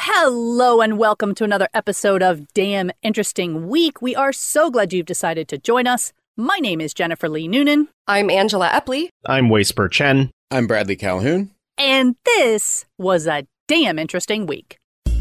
Hello and welcome to another episode of Damn Interesting Week. We are so glad you've decided to join us. My name is Jennifer Lee Noonan. I'm Angela Epley. I'm Waisper Chen. I'm Bradley Calhoun. And this was a damn interesting week.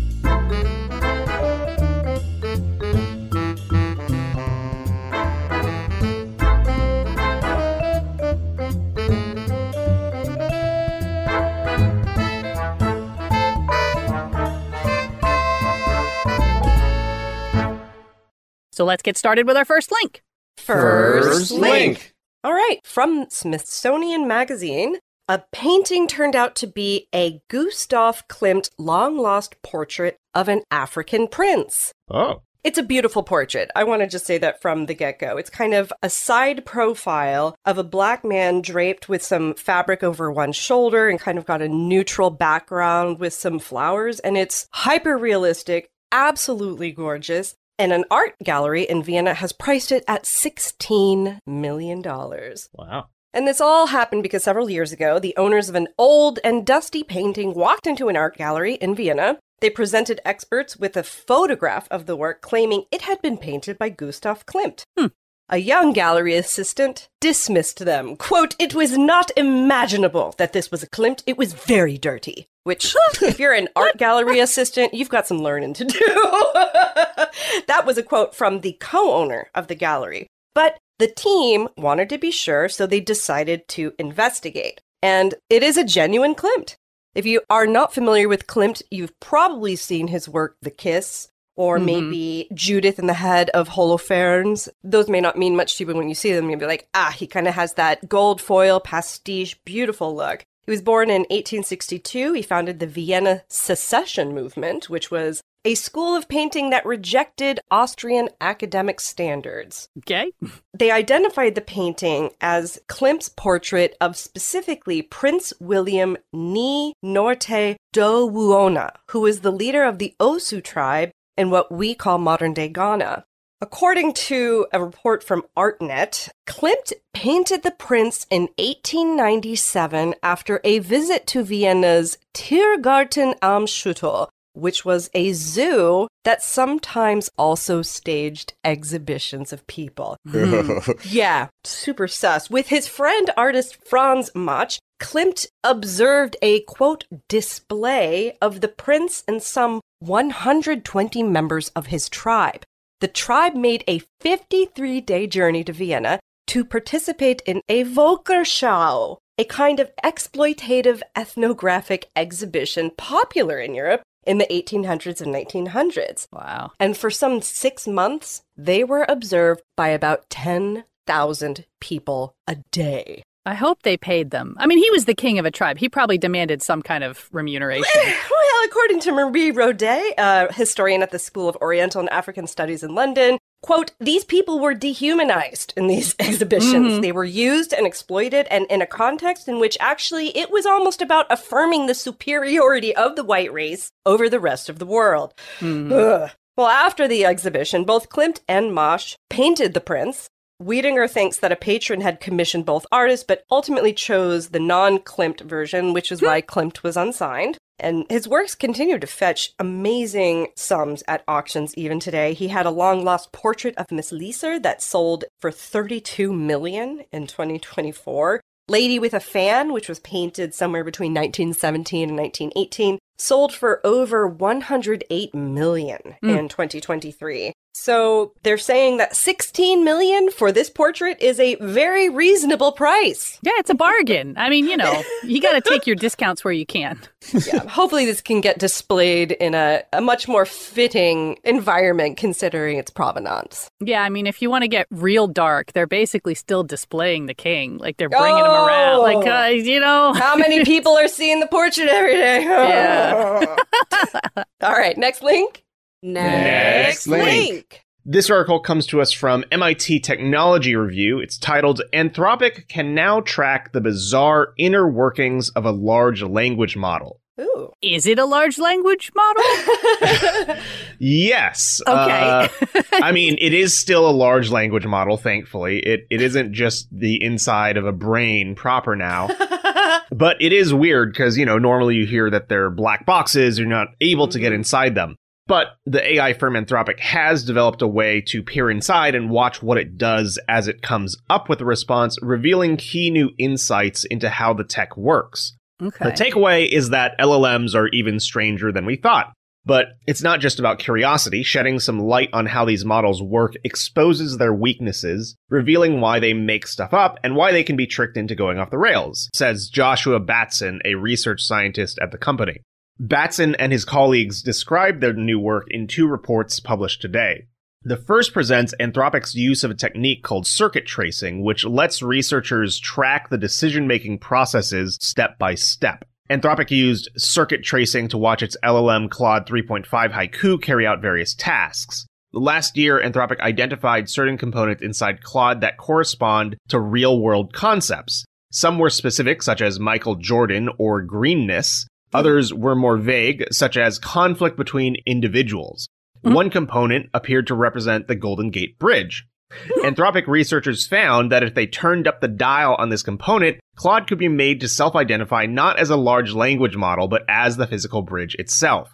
So let's get started with our first link. First link. All right, from Smithsonian Magazine, a painting turned out to be a Gustav Klimt long-lost portrait of an African prince. Oh. It's a beautiful portrait. I want to just say that from the get-go. It's kind of a side profile of a black man draped with some fabric over one shoulder and kind of got a neutral background with some flowers. And it's hyper-realistic, absolutely gorgeous. And an art gallery in Vienna has priced it at $16 million. Wow. And this all happened because several years ago, the owners of an old and dusty painting walked into an art gallery in Vienna. They presented experts with a photograph of the work, claiming it had been painted by Gustav Klimt. A young gallery assistant dismissed them. Quote, "It was not imaginable that this was a Klimt. It was very dirty." Which, if you're an art gallery assistant, you've got some learning to do. That was a quote from the co-owner of the gallery. But the team wanted to be sure, so they decided to investigate. And it is a genuine Klimt. If you are not familiar with Klimt, you've probably seen his work, The Kiss, or maybe Judith in the Head of Holofernes. Those may not mean much to you, but when you see them, you'll be like, he kind of has that gold foil pastiche, beautiful look. He was born in 1862. He founded the Vienna Secession movement, which was a school of painting that rejected Austrian academic standards. Okay. They identified the painting as Klimt's portrait of specifically Prince William Ni Norte do Wuona, who was the leader of the Osu tribe in what we call modern-day Ghana. According to a report from ArtNet, Klimt painted the prince in 1897 after a visit to Vienna's Tiergarten am Schuttel, which was a zoo that sometimes also staged exhibitions of people. Yeah, super sus. With his friend artist Franz Mach, Klimt observed a, quote, display of the prince and some 120 members of his tribe. The tribe made a 53-day journey to Vienna to participate in a Volkerschau, a kind of exploitative ethnographic exhibition popular in Europe in the 1800s and 1900s. Wow. And for some 6 months, they were observed by about 10,000 people a day. I hope they paid them. I mean, he was the king of a tribe. He probably demanded some kind of remuneration. Well, according to Marie Rodet, a historian at the School of Oriental and African Studies in London, quote, "These people were dehumanized in these exhibitions. They were used and exploited, and in a context in which actually it was almost about affirming the superiority of the white race over the rest of the world." Well, after the exhibition, both Klimt and Mach painted the prince. Wiedenger thinks that a patron had commissioned both artists, but ultimately chose the non-Klimt version, which is why Klimt was unsigned. And his works continue to fetch amazing sums at auctions even today. He had a long-lost portrait of Miss Lieser that sold for $32 million in 2024. Lady with a Fan, which was painted somewhere between 1917 and 1918, sold for over $108 million in 2023. So they're saying that $16 million for this portrait is a very reasonable price. Yeah, it's a bargain. I mean, you know, you got to take your discounts where you can. Yeah, hopefully this can get displayed in a much more fitting environment considering its provenance. Yeah, I mean, if you want to get real dark, they're basically still displaying the king. Like, they're bringing him around. Like, you know. How many people are seeing the portrait every day? Yeah. All right, next link. Next link. This article comes to us from MIT Technology Review. It's titled, "Anthropic Can Now Track the Bizarre Inner Workings of a Large Language Model." Ooh. Is it a large language model? Yes. Okay. I mean, it is still a large language model, thankfully. It isn't just the inside of a brain proper now. But it is weird because, normally you hear that they're black boxes, you're not able to get inside them. But the AI firm Anthropic has developed a way to peer inside and watch what it does as it comes up with a response, revealing key new insights into how the tech works. Okay. The takeaway is that LLMs are even stranger than we thought. But it's not just about curiosity. Shedding some light on how these models work exposes their weaknesses, revealing why they make stuff up and why they can be tricked into going off the rails, says Joshua Batson, a research scientist at the company. Batson and his colleagues described their new work in 2 reports published today. The first presents Anthropic's use of a technique called circuit tracing, which lets researchers track the decision-making processes step by step. Anthropic used circuit tracing to watch its LLM Claude 3.5 Haiku carry out various tasks. Last year, Anthropic identified certain components inside Claude that correspond to real-world concepts. Some were specific, such as Michael Jordan or greenness. Others were more vague, such as conflict between individuals. One component appeared to represent the Golden Gate Bridge. Anthropic researchers found that if they turned up the dial on this component, Claude could be made to self-identify not as a large language model, but as the physical bridge itself.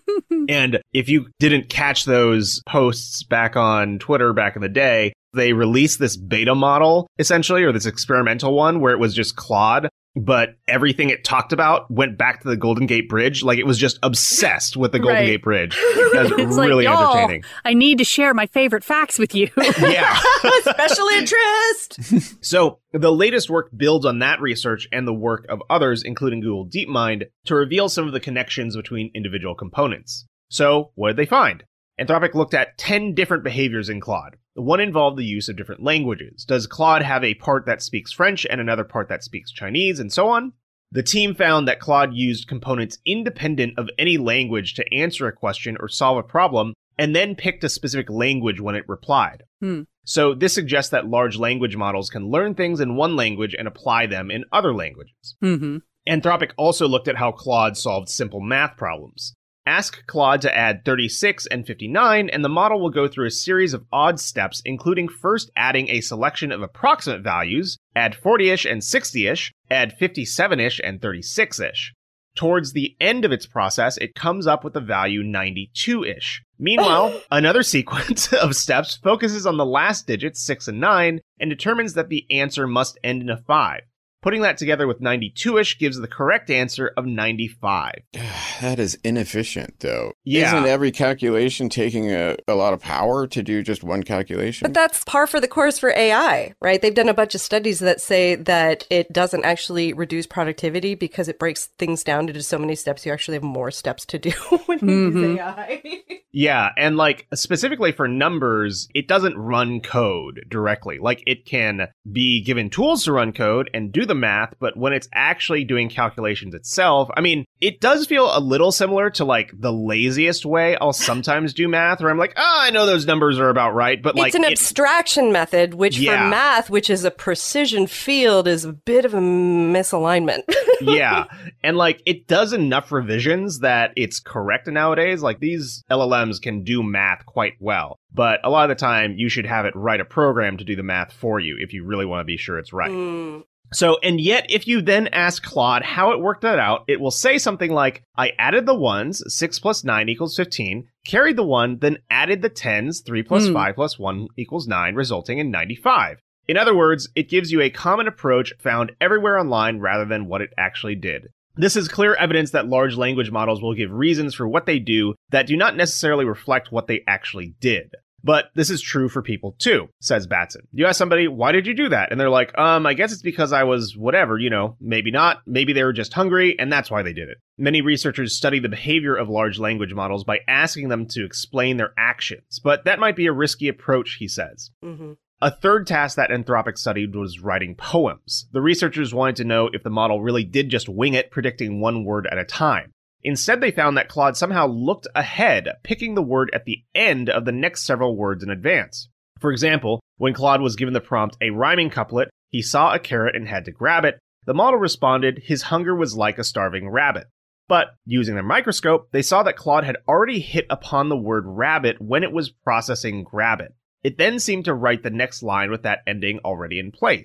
And if you didn't catch those posts back on Twitter back in the day, they released this beta model, essentially, or this experimental one, where it was just Claude, but everything it talked about went back to the Golden Gate Bridge. Like, it was just obsessed with the Golden Gate Bridge. That was It's really like, entertaining. I need to share my favorite facts with you. Yeah. Special interest. So the latest work builds on that research and the work of others, including Google DeepMind, to reveal some of the connections between individual components. So what did they find? Anthropic looked at 10 different behaviors in Claude. One involved the use of different languages. Does Claude have a part that speaks French and another part that speaks Chinese, and so on? The team found that Claude used components independent of any language to answer a question or solve a problem, and then picked a specific language when it replied. So this suggests that large language models can learn things in one language and apply them in other languages. Anthropic also looked at how Claude solved simple math problems. Ask Claude to add 36 and 59, and the model will go through a series of odd steps, including first adding a selection of approximate values, add 40-ish and 60-ish, add 57-ish and 36-ish. Towards the end of its process, it comes up with the value 92-ish. Meanwhile, another sequence of steps focuses on the last digits, 6 and 9, and determines that the answer must end in a 5. Putting that together with 92-ish gives the correct answer of 95. That is inefficient, though. Yeah. Isn't every calculation taking a lot of power to do just one calculation? But that's par for the course for AI, right? They've done a bunch of studies that say that it doesn't actually reduce productivity because it breaks things down into so many steps. You actually have more steps to do when you use AI. Yeah, and like specifically for numbers, it doesn't run code directly. Like, it can be given tools to run code and do the math, but when it's actually doing calculations itself, I mean, it does feel a little similar to like the laziest way I'll sometimes do math, where I'm like, I know those numbers are about right, but like it's an abstraction method, which for math, which is a precision field, is a bit of a misalignment. Yeah, and like it does enough revisions that it's correct nowadays. Like, these LLMs can do math quite well, but a lot of the time you should have it write a program to do the math for you if you really want to be sure it's right. So, and yet, if you then ask Claude how it worked that out, it will say something like, I added the 1s, 6 plus 9 equals 15, carried the 1, then added the 10s, 3 plus 5 plus 1 equals 9, resulting in 95. In other words, it gives you a common approach found everywhere online rather than what it actually did. This is clear evidence that large language models will give reasons for what they do that do not necessarily reflect what they actually did. But this is true for people too, says Batson. You ask somebody, why did you do that? And they're like, I guess it's because I was whatever, maybe not. Maybe they were just hungry, and that's why they did it. Many researchers study the behavior of large language models by asking them to explain their actions, but that might be a risky approach, he says. A third task that Anthropic studied was writing poems. The researchers wanted to know if the model really did just wing it, predicting one word at a time. Instead, they found that Claude somehow looked ahead, picking the word at the end of the next several words in advance. For example, when Claude was given the prompt, a rhyming couplet, he saw a carrot and had to grab it, the model responded, his hunger was like a starving rabbit. But, using their microscope, they saw that Claude had already hit upon the word rabbit when it was processing grab it. It then seemed to write the next line with that ending already in place.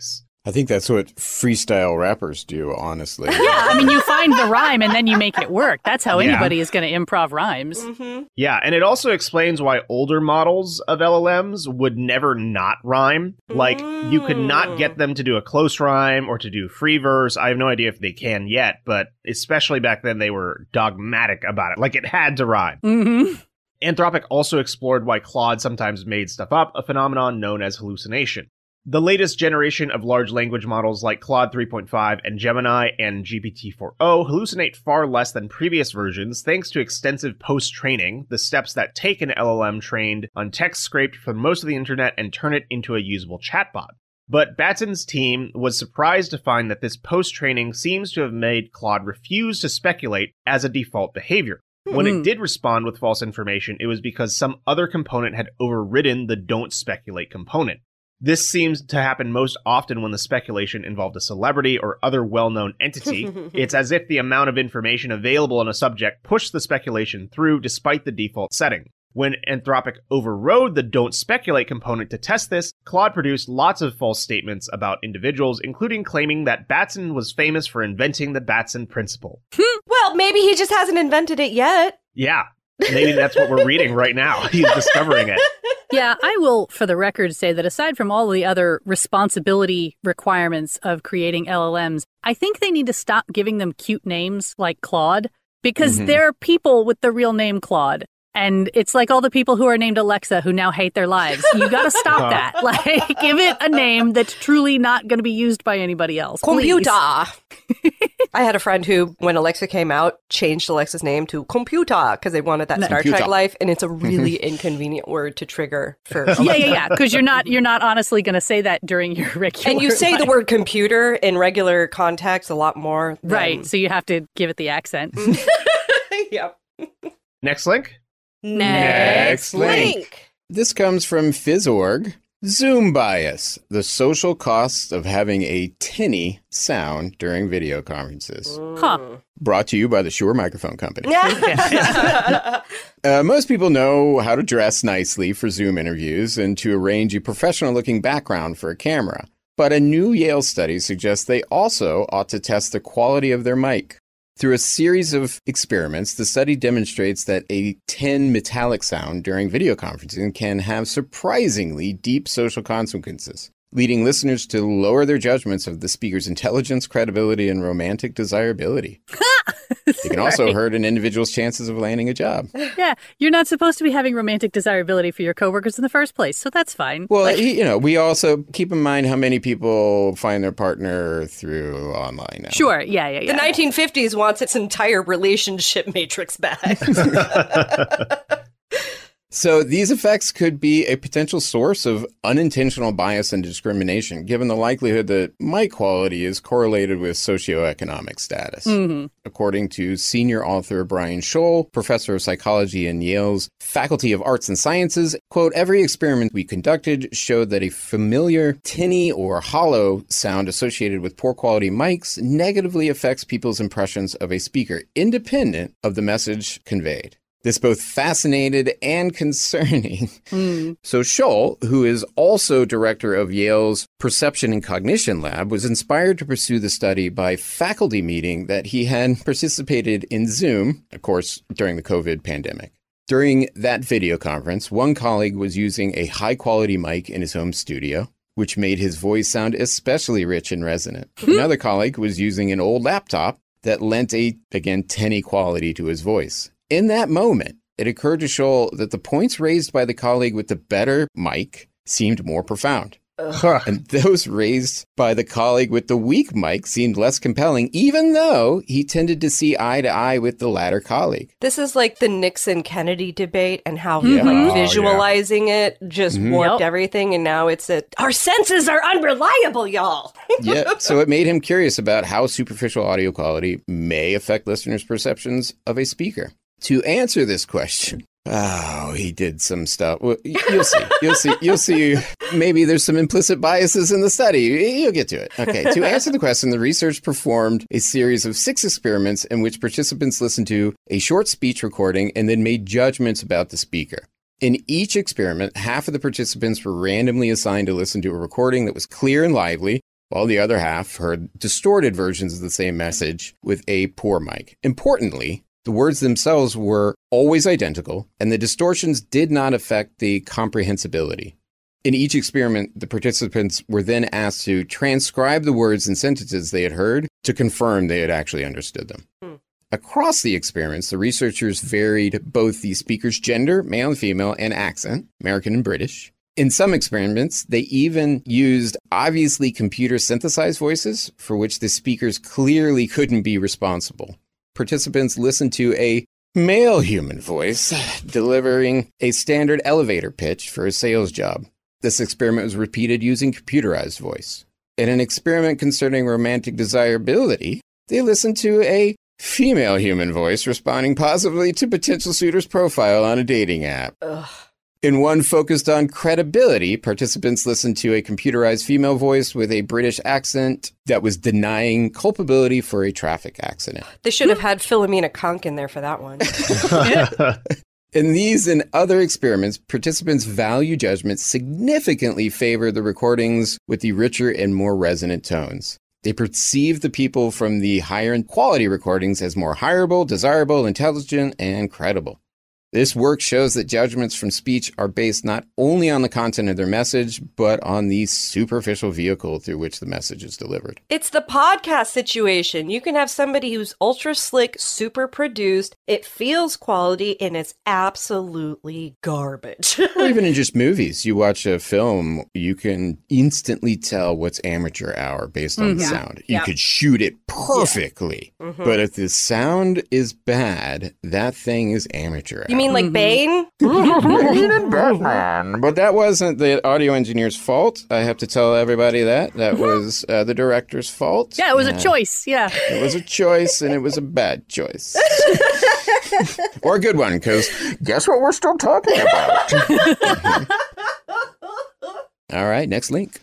I think that's what freestyle rappers do, honestly. Yeah, I mean, you find the rhyme and then you make it work. That's how Yeah. anybody is going to improv rhymes. Mm-hmm. Yeah, and it also explains why older models of LLMs would never not rhyme. Like, you could not get them to do a close rhyme or to do free verse. I have no idea if they can yet, but especially back then, they were dogmatic about it. Like, it had to rhyme. Mm-hmm. Anthropic also explored why Claude sometimes made stuff up, a phenomenon known as hallucination. The latest generation of large language models like Claude 3.5 and Gemini and GPT-4o hallucinate far less than previous versions thanks to extensive post-training, the steps that take an LLM trained on text scraped from most of the internet and turn it into a usable chatbot. But Batson's team was surprised to find that this post-training seems to have made Claude refuse to speculate as a default behavior. When it did respond with false information, it was because some other component had overridden the don't speculate component. This seems to happen most often when the speculation involved a celebrity or other well-known entity. It's as if the amount of information available on a subject pushed the speculation through despite the default setting. When Anthropic overrode the don't speculate component to test this, Claude produced lots of false statements about individuals, including claiming that Batson was famous for inventing the Batson principle. Well, maybe he just hasn't invented it yet. Yeah, maybe that's what we're reading right now. He's discovering it. Yeah, I will, for the record, say that aside from all the other responsibility requirements of creating LLMs, I think they need to stop giving them cute names like Claude, because there are people with the real name Claude. And it's like all the people who are named Alexa who now hate their lives. You got to stop that. Like, give it a name that's truly not going to be used by anybody else. Computer. Please. I had a friend who, when Alexa came out, changed Alexa's name to Computer because they wanted that Star Trek life, and it's a really inconvenient word to trigger for Alexa. Yeah. Because you're not honestly going to say that during your regular. And you say the word computer in regular context a lot more. Right. So you have to give it the accent. Yep. Next link. Next link. This comes from Phys.org. Zoom bias, the social costs of having a tinny sound during video conferences. Huh. Brought to you by the Shure Microphone Company. Most people know how to dress nicely for Zoom interviews and to arrange a professional-looking background for a camera. But a new Yale study suggests they also ought to test the quality of their mic. Through a series of experiments, the study demonstrates that a tin metallic sound during video conferencing can have surprisingly deep social consequences, leading listeners to lower their judgments of the speaker's intelligence, credibility, and romantic desirability. It can also hurt an individual's chances of landing a job. Yeah, you're not supposed to be having romantic desirability for your coworkers in the first place, so that's fine. Well, we also keep in mind how many people find their partner through online now. Sure, yeah. The 1950s wants its entire relationship matrix back. So these effects could be a potential source of unintentional bias and discrimination, given the likelihood that mic quality is correlated with socioeconomic status. According to senior author Brian Scholl, professor of psychology in Yale's Faculty of Arts and Sciences, quote, every experiment we conducted showed that a familiar tinny or hollow sound associated with poor quality mics negatively affects people's impressions of a speaker, independent of the message conveyed. This both fascinated and concerning. So Scholl, who is also director of Yale's Perception and Cognition Lab, was inspired to pursue the study by faculty meeting that he had participated in Zoom, of course, during the COVID pandemic. During that video conference, one colleague was using a high-quality mic in his home studio, which made his voice sound especially rich and resonant. Another colleague was using an old laptop that lent a, again, tinny quality to his voice. In that moment, it occurred to Scholl that the points raised by the colleague with the better mic seemed more profound. And those raised by the colleague with the weak mic seemed less compelling, even though he tended to see eye to eye with the latter colleague. This is like the Nixon-Kennedy debate and how visualizing it just warped everything. And now it's our senses are unreliable, y'all. So it made him curious about how superficial audio quality may affect listeners' perceptions of a speaker. To answer this question, he did some stuff. Well, you'll see. Maybe there's some implicit biases in the study. You'll get to it. Okay. To answer the question, the research performed a series of 6 experiments in which participants listened to a short speech recording and then made judgments about the speaker. In each experiment, half of the participants were randomly assigned to listen to a recording that was clear and lively, while the other half heard distorted versions of the same message with a poor mic. Importantly, the words themselves were always identical, and the distortions did not affect the comprehensibility. In each experiment, the participants were then asked to transcribe the words and sentences they had heard to confirm they had actually understood them. Across the experiments, the researchers varied both the speaker's gender, male and female, and accent, American and British. In some experiments, they even used obviously computer-synthesized voices for which the speakers clearly couldn't be responsible. Participants listened to a male human voice delivering a standard elevator pitch for a sales job. This experiment was repeated using computerized voice. In an experiment concerning romantic desirability, they listened to a female human voice responding positively to potential suitor's profile on a dating app. Ugh. In one focused on credibility, participants listened to a computerized female voice with a British accent that was denying culpability for a traffic accident. They should have had Philomena Konk in there for that one. In these and other experiments, participants' value judgments significantly favor the recordings with the richer and more resonant tones. They perceive the people from the higher quality recordings as more hireable, desirable, intelligent, and credible. This work shows that judgments from speech are based not only on the content of their message, but on the superficial vehicle through which the message is delivered. It's the podcast situation. You can have somebody who's ultra slick, super produced, it feels quality, and it's absolutely garbage. Or even in just movies. You watch a film, you can instantly tell what's amateur hour based on the sound. You could shoot it perfectly. Yeah. But if the sound is bad, that thing is amateur hour. You mean like Bane? Batman. But that wasn't the audio engineer's fault. I have to tell everybody that. That was the director's fault. Yeah, it was a choice. Yeah. It was a choice, and it was a bad choice. Or a good one, because guess what we're still talking about? All right, next link.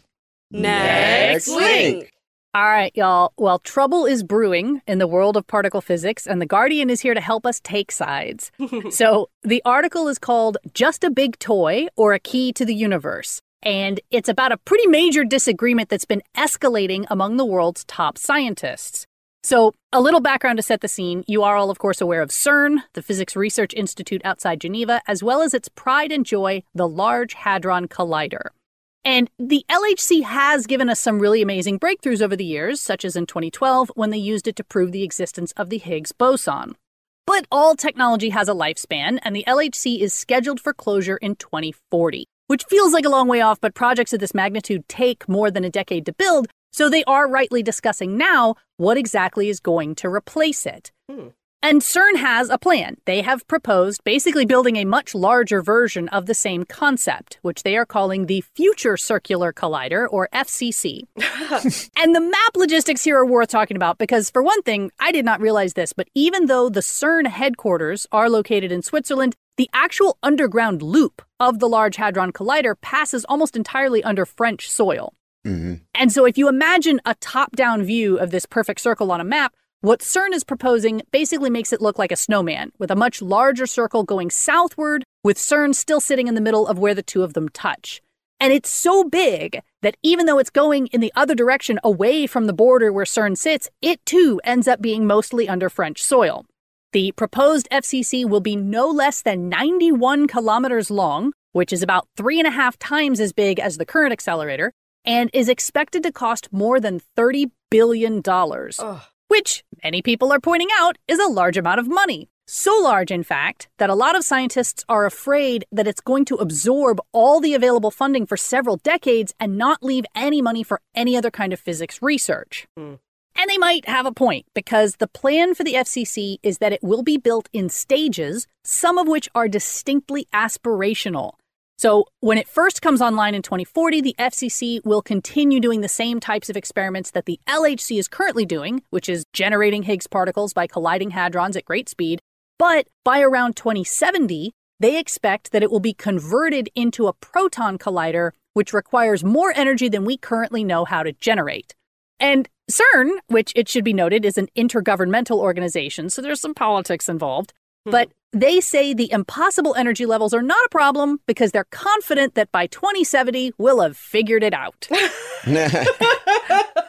Next link. All right, y'all. Well, trouble is brewing in the world of particle physics, and The Guardian is here to help us take sides. So the article is called Just a Big Toy or a Key to the Universe, and it's about a pretty major disagreement that's been escalating among the world's top scientists. So a little background to set the scene. You are all, of course, aware of CERN, the Physics Research Institute outside Geneva, as well as its pride and joy, the Large Hadron Collider. And the LHC has given us some really amazing breakthroughs over the years, such as in 2012 when they used it to prove the existence of the Higgs boson. But all technology has a lifespan, and the LHC is scheduled for closure in 2040, which feels like a long way off, but projects of this magnitude take more than a decade to build, so they are rightly discussing now what exactly is going to replace it. And CERN has a plan. They have proposed basically building a much larger version of the same concept, which they are calling the Future Circular Collider, or FCC. And the map logistics here are worth talking about because, for one thing, I did not realize this, but even though the CERN headquarters are located in Switzerland, the actual underground loop of the Large Hadron Collider passes almost entirely under French soil. And so if you imagine a top-down view of this perfect circle on a map, what CERN is proposing basically makes it look like a snowman, with a much larger circle going southward, with CERN still sitting in the middle of where the two of them touch. And it's so big that even though it's going in the other direction away from the border where CERN sits, it too ends up being mostly under French soil. The proposed FCC will be no less than 91 kilometers long, which is about 3.5 times as big as the current accelerator, and is expected to cost more than $30 billion. Which many people are pointing out is a large amount of money. So large, in fact, that a lot of scientists are afraid that it's going to absorb all the available funding for several decades and not leave any money for any other kind of physics research. And they might have a point, because the plan for the FCC is that it will be built in stages, some of which are distinctly aspirational. So when it first comes online in 2040, the FCC will continue doing the same types of experiments that the LHC is currently doing, which is generating Higgs particles by colliding hadrons at great speed. But by around 2070, they expect that it will be converted into a proton collider, which requires more energy than we currently know how to generate. And CERN, which it should be noted is an intergovernmental organization, so there's some politics involved, but they say the impossible energy levels are not a problem because they're confident that by 2070, we'll have figured it out.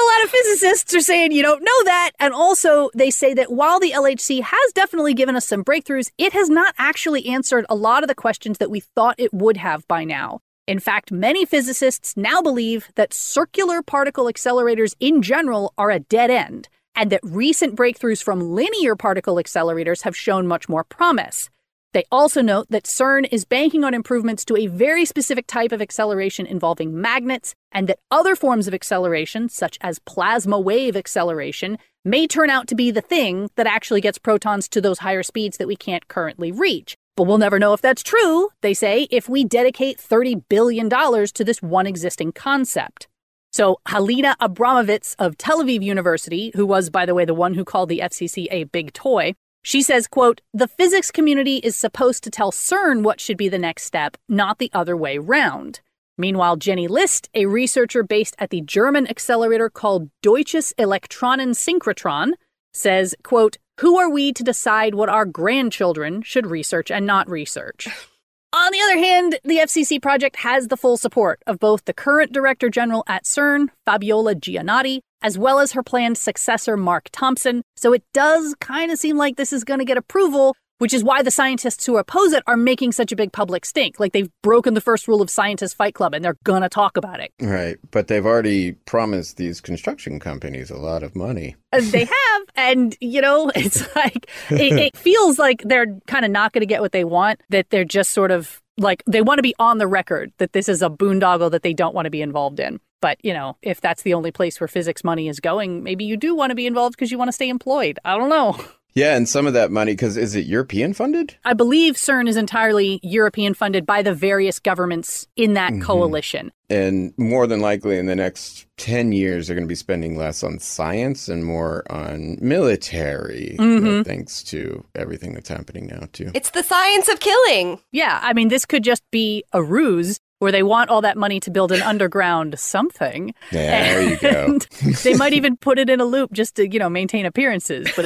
a lot of physicists are saying you don't know that. And also, they say that while the LHC has definitely given us some breakthroughs, it has not actually answered a lot of the questions that we thought it would have by now. In fact, many physicists now believe that circular particle accelerators in general are a dead end, and that recent breakthroughs from linear particle accelerators have shown much more promise. They also note that CERN is banking on improvements to a very specific type of acceleration involving magnets, and that other forms of acceleration, such as plasma wave acceleration, may turn out to be the thing that actually gets protons to those higher speeds that we can't currently reach. But we'll never know if that's true, they say, if we dedicate $30 billion to this one existing concept. So Halina Abramovitz of Tel Aviv University, who was, by the way, the one who called the FCC a big toy, she says, quote, "The physics community is supposed to tell CERN what should be the next step, not the other way round." Meanwhile, Jenny List, a researcher based at the German accelerator called Deutsches Elektronensynchrotron, says, quote, "Who are we to decide what our grandchildren should research and not research?" On the other hand, the FCC project has the full support of both the current Director General at CERN, Fabiola Giannotti, as well as her planned successor, Mark Thompson. So it does kind of seem like this is going to get approval, which is why the scientists who oppose it are making such a big public stink. Like they've broken the first rule of Scientist Fight Club and they're going to talk about it. Right. But they've already promised these construction companies a lot of money. They have. And, you know, it's like, it feels like they're kind of not going to get what they want, that they're just sort of like, they want to be on the record that this is a boondoggle that they don't want to be involved in. But, you know, if that's the only place where physics money is going, maybe you do want to be involved because you want to stay employed. I don't know. Yeah, and some of that money, because is it European funded? I believe CERN is entirely European funded by the various governments in that coalition. And more than likely in the next 10 years, they're going to be spending less on science and more on military, thanks to everything that's happening now, too. It's the science of killing. Yeah, I mean, this could just be a ruse where they want all that money to build an underground something. Yeah, there you go. They might even put it in a loop just to, you know, maintain appearances. But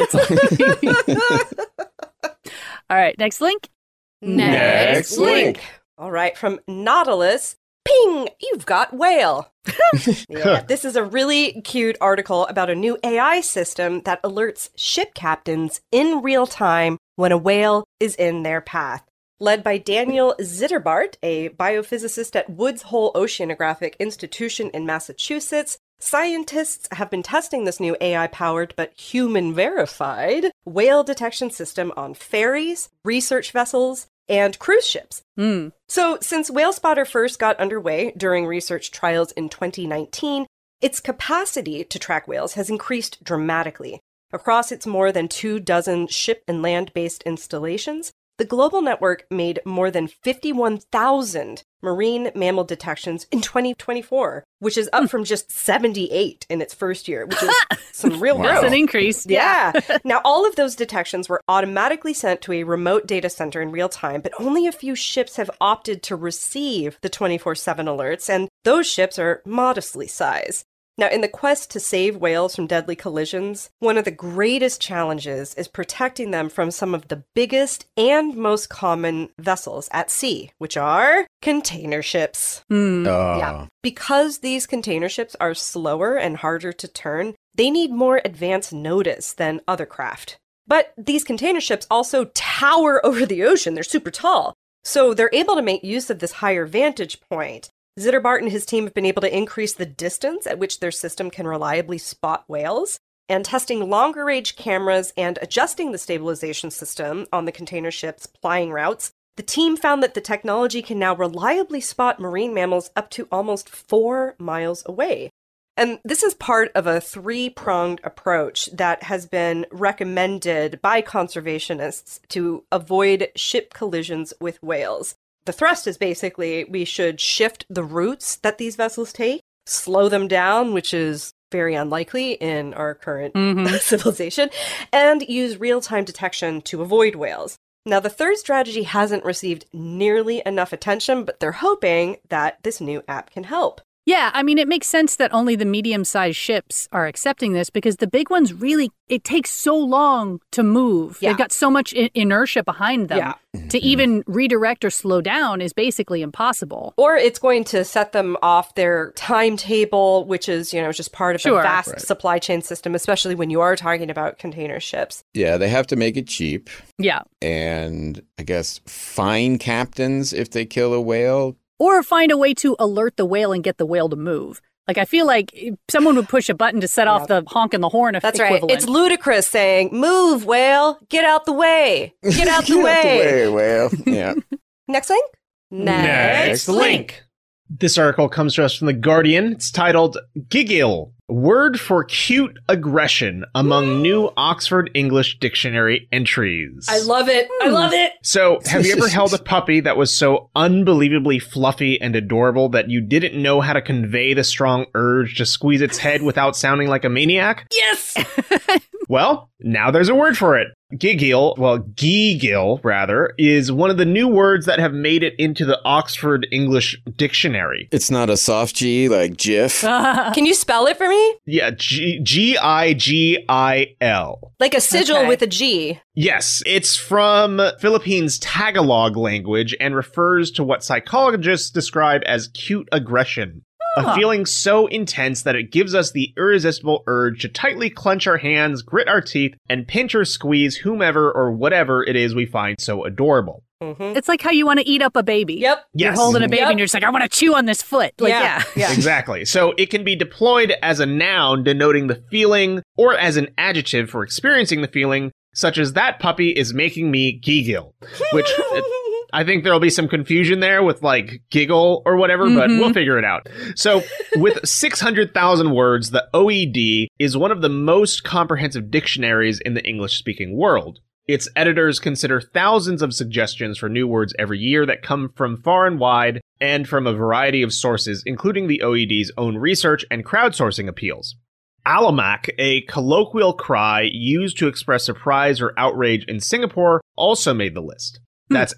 it's like... All right, next link. Next link. All right, from Nautilus. Ping! You've got whale. Yeah, this is a really cute article about a new AI system that alerts ship captains in real time when a whale is in their path. Led by Daniel Zitterbart, a biophysicist at Woods Hole Oceanographic Institution in Massachusetts, scientists have been testing this new AI-powered but human-verified whale detection system on ferries, research vessels, and cruise ships. So since WhaleSpotter first got underway during research trials in 2019, its capacity to track whales has increased dramatically. Across its more than 24 ship and land-based installations, the global network made more than 51,000 marine mammal detections in 2024, which is up from just 78 in its first year, which is some real growth. That's an increase. Yeah. Now, all of those detections were automatically sent to a remote data center in real time, but only a few ships have opted to receive the 24/7 alerts, and those ships are modestly sized. Now, in the quest to save whales from deadly collisions, one of the greatest challenges is protecting them from some of the biggest and most common vessels at sea, which are container ships. Yeah. Because these container ships are slower and harder to turn, they need more advance notice than other craft. But these container ships also tower over the ocean. They're super tall. So they're able to make use of this higher vantage point. Zitterbart and his team have been able to increase the distance at which their system can reliably spot whales, and testing longer-range cameras and adjusting the stabilization system on the container ship's plying routes, the team found that the technology can now reliably spot marine mammals up to almost 4 miles away. And this is part of a 3-pronged approach that has been recommended by conservationists to avoid ship collisions with whales. The thrust is basically we should shift the routes that these vessels take, slow them down, which is very unlikely in our current civilization, and use real-time detection to avoid whales. Now, the third strategy hasn't received nearly enough attention, but they're hoping that this new app can help. Yeah, I mean, it makes sense that only the medium-sized ships are accepting this because the big ones really, it takes so long to move. Yeah. They've got so much inertia behind them. To even redirect or slow down is basically impossible. Or it's going to set them off their timetable, which is, just part of the vast supply chain system, especially when you are talking about container ships. Yeah, they have to make it cheap. Yeah. And I guess fine captains if they kill a whale. Or find a way to alert the whale and get the whale to move. Like, I feel like someone would push a button to set off the honk in the horn That's equivalent. right. It's ludicrous saying, move, whale, get out the way. Get out the way. Get out the way, whale. Yeah. Next link? Next link. This article comes to us from The Guardian. It's titled, Giggle, word for cute aggression among new Oxford English Dictionary entries. I love it. I love it. So, have you ever held a puppy that was so unbelievably fluffy and adorable that you didn't know how to convey the strong urge to squeeze its head without sounding like a maniac? Yes. Well, now there's a word for it. Giggle, rather, is one of the new words that have made it into the Oxford English Dictionary. It's not a soft G like GIF. Can you spell it for me? Yeah, Gigil. Like a sigil with a G. Yes, it's from Philippines Tagalog language and refers to what psychologists describe as cute aggression. A feeling so intense that it gives us the irresistible urge to tightly clench our hands, grit our teeth, and pinch or squeeze whomever or whatever it is we find so adorable. Mm-hmm. It's like how you want to eat up a baby. Yep. You're holding a baby and you're just like, I want to chew on this foot. Like, yeah. Exactly. So it can be deployed as a noun denoting the feeling or as an adjective for experiencing the feeling, such as that puppy is making me giggle, which... I think there'll be some confusion there with like giggle or whatever, but we'll figure it out. So with 600,000 words, the OED is one of the most comprehensive dictionaries in the English-speaking world. Its editors consider thousands of suggestions for new words every year that come from far and wide and from a variety of sources, including the OED's own research and crowdsourcing appeals. Alamak, a colloquial cry used to express surprise or outrage in Singapore, also made the list. That's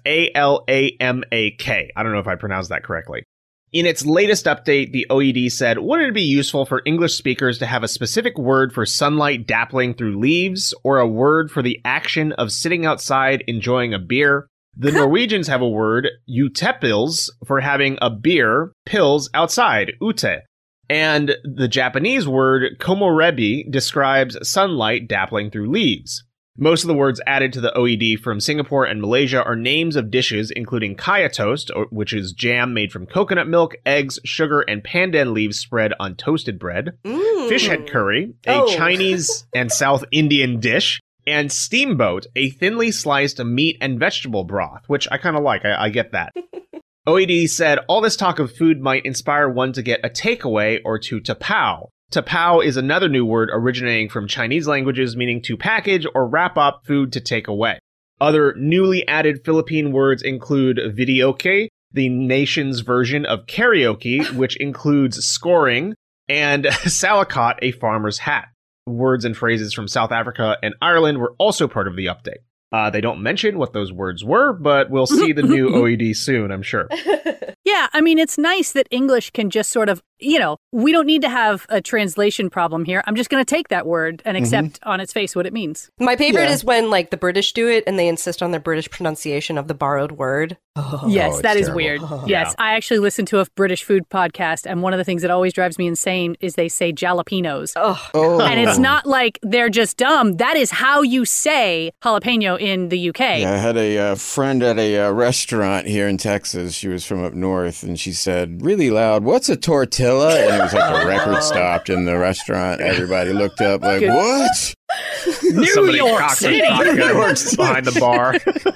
Alamak. I don't know if I pronounced that correctly. In its latest update, the OED said, wouldn't it be useful for English speakers to have a specific word for sunlight dappling through leaves, or a word for the action of sitting outside enjoying a beer? The Norwegians have a word, utepils, for having a beer, pills, outside, ute. And the Japanese word komorebi describes sunlight dappling through leaves. Most of the words added to the OED from Singapore and Malaysia are names of dishes including kaya toast, which is jam made from coconut milk, eggs, sugar, and pandan leaves spread on toasted bread, fish head curry, a Chinese and South Indian dish, and steamboat, a thinly sliced meat and vegetable broth, which I kind of like. I get that. OED said all this talk of food might inspire one to get a takeaway or to tapao. Tapao is another new word originating from Chinese languages meaning to package or wrap up food to take away. Other newly added Philippine words include videoke, the nation's version of karaoke, which includes scoring, and salakot, a farmer's hat. Words and phrases from South Africa and Ireland were also part of the update. They don't mention what those words were, but we'll see the new OED soon, I'm sure. Yeah, I mean, it's nice that English can just sort of, we don't need to have a translation problem here. I'm just going to take that word and accept on its face what it means. My favorite is when, like, the British do it and they insist on their British pronunciation of the borrowed word. Yes, that is terrible. weird. Yes, I actually listen to a British food podcast, and one of the things that always drives me insane is they say jalapenos. And it's not like they're just dumb. That is how you say jalapeno in the UK. Yeah, I had a friend at a restaurant here in Texas. She was from up north, and she said really loud, "What's a tortilla?" And it was like the record stopped in the restaurant. Everybody looked up like, "What?" New York City! Behind the bar.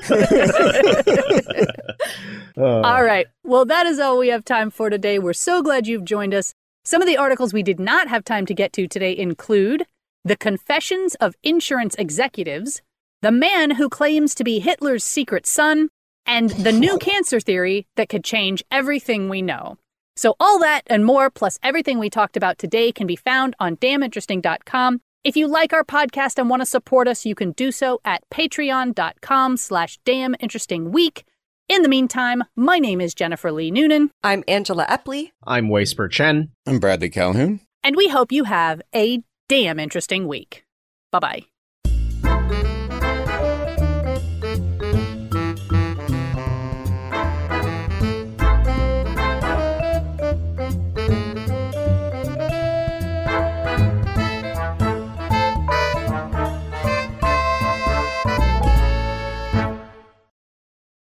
All right. Well, that is all we have time for today. We're so glad you've joined us. Some of the articles we did not have time to get to today include The Confessions of Insurance Executives, The Man Who Claims to be Hitler's Secret Son, and the new cancer theory that could change everything we know. So all that and more, plus everything we talked about today, can be found on damninteresting.com. If you like our podcast and want to support us, you can do so at patreon.com/damninterestingweek. In the meantime, my name is Jennifer Lee Noonan. I'm Angela Epley. I'm Waisper Chen. I'm Bradley Calhoun. And we hope you have a damn interesting week. Bye-bye.